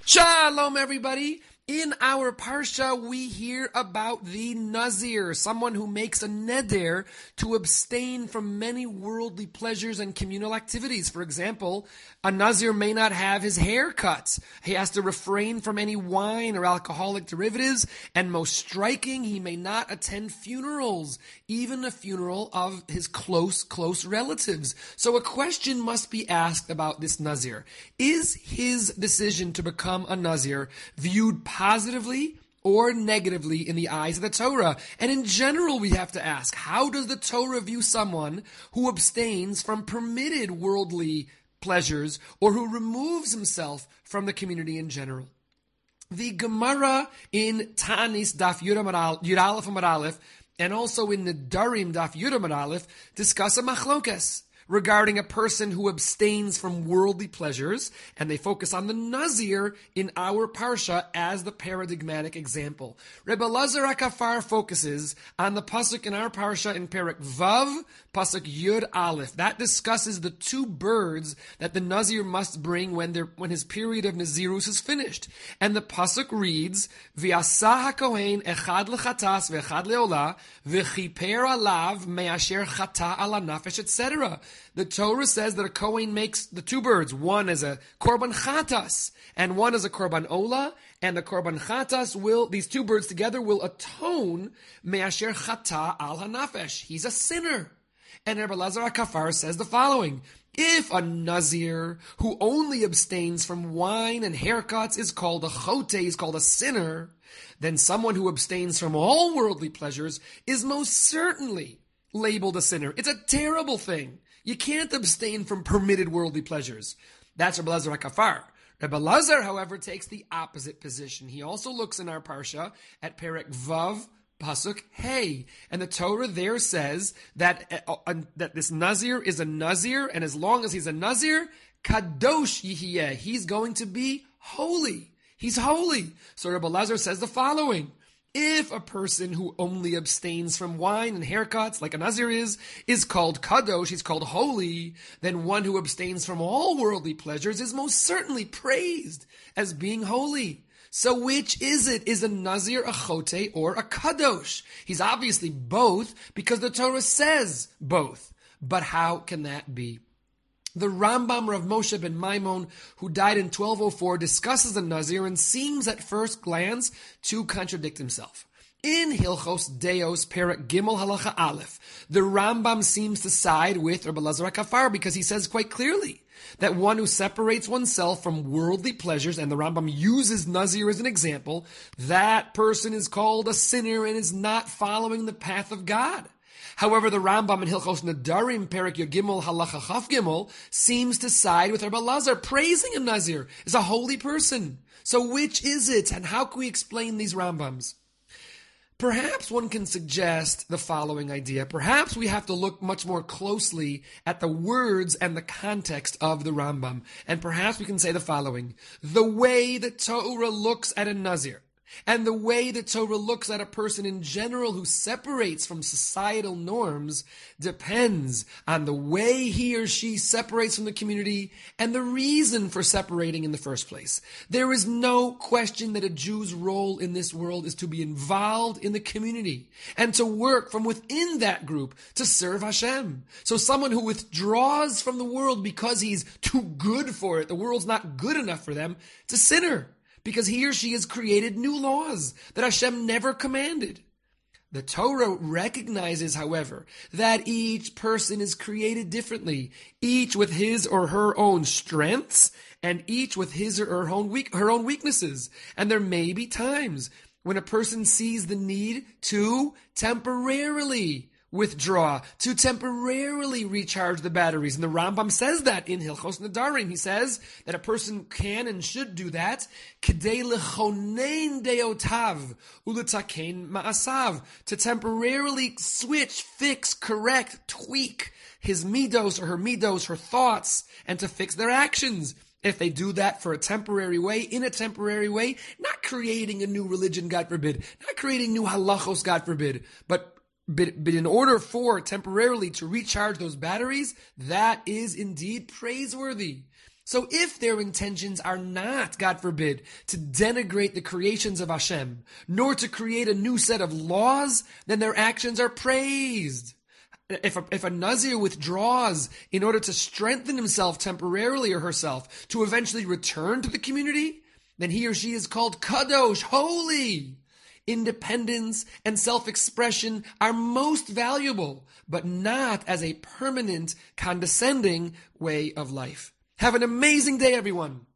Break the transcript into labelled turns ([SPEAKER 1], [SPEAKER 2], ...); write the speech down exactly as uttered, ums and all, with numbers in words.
[SPEAKER 1] Shalom, everybody. In our parsha, we hear about the Nazir, someone who makes a neder to abstain from many worldly pleasures and communal activities. For example, a Nazir may not have his hair cut. He has to refrain from any wine or alcoholic derivatives. And most striking, he may not attend funerals, even a funeral of his close, close relatives. So a question must be asked about this Nazir. Is his decision to become a Nazir viewed positively or negatively in the eyes of the Torah? And in general, we have to ask, how does the Torah view someone who abstains from permitted worldly pleasures or who removes himself from the community in general? The Gemara in Tanis Daf Yud Aleph Amud Aleph and also in the Nedarim Daf Yud Amud Aleph discuss a machlokes regarding a person who abstains from worldly pleasures, and they focus on the Nazir in our parsha as the paradigmatic example. Rebbe Elazar HaKafar focuses on the pasuk in our parsha in Perek Vav, pasuk Yud Aleph. That discusses the two birds that the Nazir must bring when when his period of Nazirus is finished. And the pasuk reads, V'asah HaKohen echad lechatas ve'echad leolah, v'chiper alav me'asher chata ala nafesh, et cetera. The Torah says that a Kohen makes the two birds, one as a korban chatas and one as a korban olah, and the korban chatas will, these two birds together will atone me'asher chata al hanafesh. He's a sinner. And Rebbe Elazar HaKafar says the following: if a Nazir who only abstains from wine and haircuts is called a chote, is called a sinner, then someone who abstains from all worldly pleasures is most certainly labeled a sinner. It's a terrible thing. You can't abstain from permitted worldly pleasures. That's Rebbe Elazar HaKafar. Rebbe Elazar, however, takes the opposite position. He also looks in our parsha at Perek Vav, pasuk Hey, and the Torah there says that uh, uh, that this Nazir is a Nazir, and as long as he's a Nazir, kadosh yihiyeh, he's going to be holy. He's holy. So Rebbe Elazar says the following: if a person who only abstains from wine and haircuts, like a Nazir is, is called kadosh, he's called holy, then one who abstains from all worldly pleasures is most certainly praised as being holy. So which is it? Is a Nazir a chote or a kadosh? He's obviously both, because the Torah says both. But how can that be? The Rambam Rav Moshe ben Maimon, who died in twelve oh four, discusses the Nazir and seems at first glance to contradict himself. In Hilchos Deos Perek Gimel Halacha Aleph, the Rambam seems to side with Rebbe Elazar HaKafar because he says quite clearly that one who separates oneself from worldly pleasures, and the Rambam uses Nazir as an example, that person is called a sinner and is not following the path of God. However, the Rambam in Hilchos Nedarim Perek Yud Gimel Halacha Chaf Gimel seems to side with Rebbe Elazar, praising a Nazir as a holy person. So which is it, and how can we explain these Rambams? Perhaps one can suggest the following idea. Perhaps we have to look much more closely at the words and the context of the Rambam. And perhaps we can say the following: the way the Torah looks at a Nazir, and the way the Torah looks at a person in general who separates from societal norms, depends on the way he or she separates from the community and the reason for separating in the first place. There is no question that a Jew's role in this world is to be involved in the community and to work from within that group to serve Hashem. So someone who withdraws from the world because he's too good for it, the world's not good enough for them, it's a sinner, because he or she has created new laws that Hashem never commanded. The Torah recognizes, however, that each person is created differently, each with his or her own strengths, and each with his or her own, weak, her own weaknesses. And there may be times when a person sees the need to temporarily withdraw, to temporarily recharge the batteries. And the Rambam says that in Hilchos Nedarim. He says that a person can and should do that K'dei lechonein deotav uletakein ma'asav, to temporarily switch, fix, correct, tweak his midos or her midos, her thoughts, and to fix their actions. If they do that for a temporary way, in a temporary way, not creating a new religion, God forbid, not creating new halachos, God forbid, but But, but in order for temporarily to recharge those batteries, that is indeed praiseworthy. So if their intentions are not, God forbid, to denigrate the creations of Hashem, nor to create a new set of laws, then their actions are praised. If a, if a Nazir withdraws in order to strengthen himself temporarily or herself to eventually return to the community, then he or she is called Kadosh, holy. Independence and self-expression are most valuable, but not as a permanent, condescending way of life. Have an amazing day, everyone.